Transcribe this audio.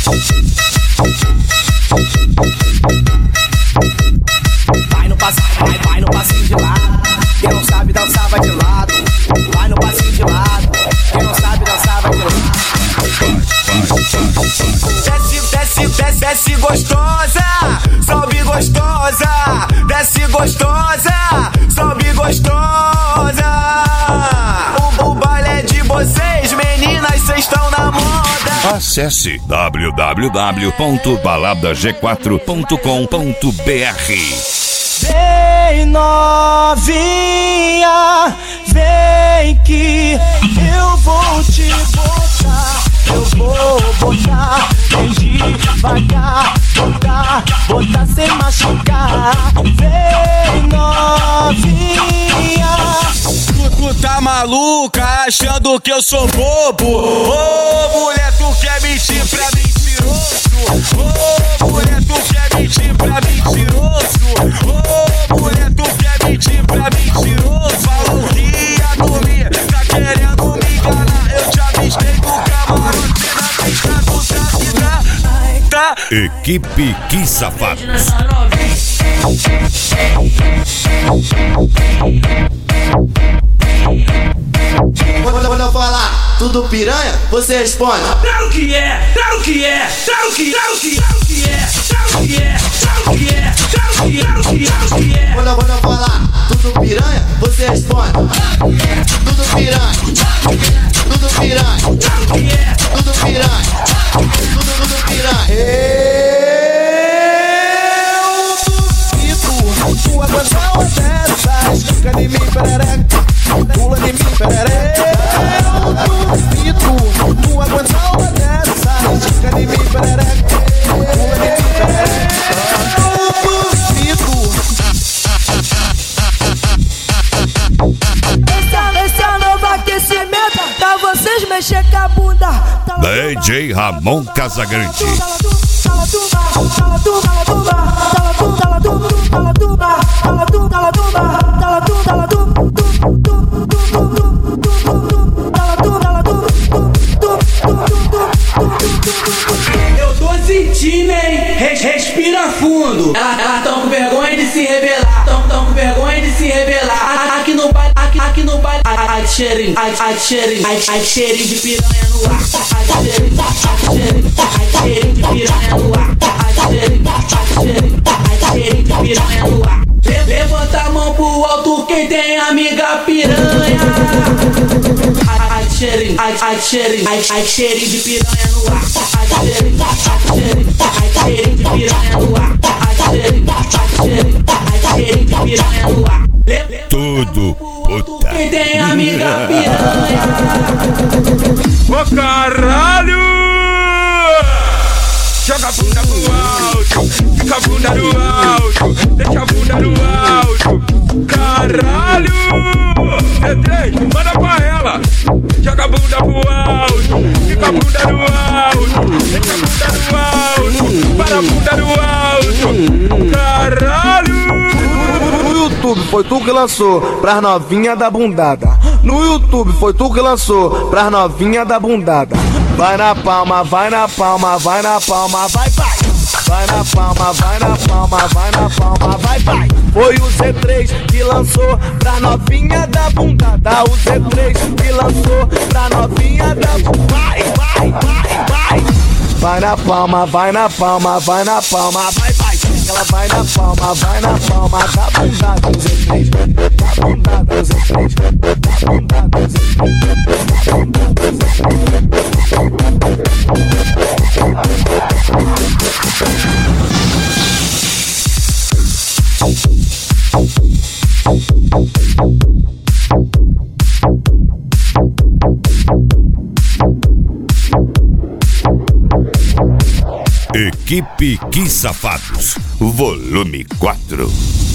Vai no passinho, vai no passinho de lado. Quem não sabe dançar vai de lado. Vai no passinho de lado. Quem não sabe dançar vai de lado. Desce gostosa, sobe gostosa. Desce gostosa, sobe gostosa. O baile é de vocês, meninas, cês estão na moda. Acesse www.baladag4.com.br. Vem novinha, vem que eu vou te botar. Eu vou botar, vem devagar, botar sem machucar. Vem novinha. Tu tá maluca, achando que eu sou bobo? Ô mulher, tu quer mentir pra mentiroso? Ô mulher, tu quer mentir pra mentiroso? Ô mulher, tu quer mentir pra mentiroso? Falou que ia dormir, tá querendo me enganar. Eu te avistei do camarote na pista do tá. Equipe Que Safados. Quando eu falar tudo piranha, você responde. Claro que é, claro que é, claro que é, claro que é, claro que é, claro que é, claro que é. Quando eu falar tudo piranha, você responde. Tudo piranha, tudo piranha, tudo piranha, tudo piranha. Eu duvido, tua canção é dessas. Fica de mim, perereca, pula de mim, perereca. Eu duvido, tua canção é dessas. Fica de mim, perereca, pula de mim, perereca. Eu duvido. Esse é o novo aquecimento pra vocês mexer com a bunda. DJ Ramon Casagrande. Eu tô sentindo, hein? Respira fundo. Elas tão com vergonha de se revelar. Tão com vergonha de se revelar. Aqui no baile, aqui no baile. Ai cheirinho de piranha no ar. Ai cheirinho de piranha no ar. Ai cheirinho de piranha no ar. Levanta a mão pro alto quem tem amiga piranha. Ai cheirinho de piranha no ar. Ai cheirinho de piranha no ar. Ai cheirinho de piranha no ar. Tudo puta. Quem tem amiga piranha. Ô caralho! Joga a bunda pro alto, fica a bunda no alto, deixa a bunda no alto. Caralho! C3, manda pra ela. Joga a bunda pro alto, fica a bunda no alto, deixa a bunda no alto, para a bunda no alto. Caralho! No YouTube foi tu que lançou pras novinha da bundada. No YouTube foi tu que lançou pras novinha da bundada. Vai na palma, vai na palma, vai na palma, vai, vai. Vai na palma, vai na palma, vai na palma, vai, vai. Foi o Z3 que lançou pra novinha da bundada. O Z3 que lançou pra novinha da bundada. Vai, vai, vai, vai. Vai na palma, vai na palma, vai na palma, vai, vai. Ela vai na palma da bundada. O Z3 da bundada, o Z3 da bundada, o Z3 da bundada, o Equipe Que Safados, volume 4.